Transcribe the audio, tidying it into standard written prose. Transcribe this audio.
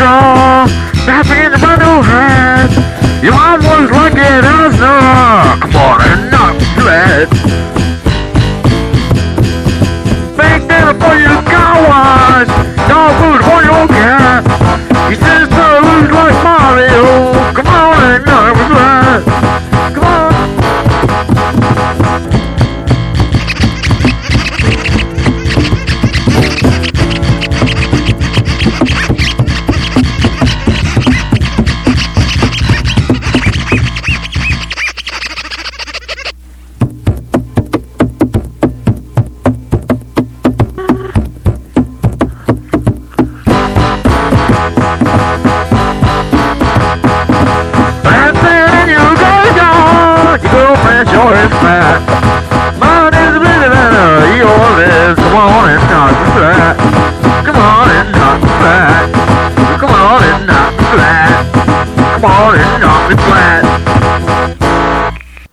straw, snapping in the brand new hat. Your mom was like it out of snow. Come on and knock flat. Baked dinner for your car wash, dog food for your cat. Your sister looks like Mario. Come on and knock flat. Come on. Mine is bigger than yours is. Come on and knock flat. Come on and knock flat. Come on and knock flat. Come on and knock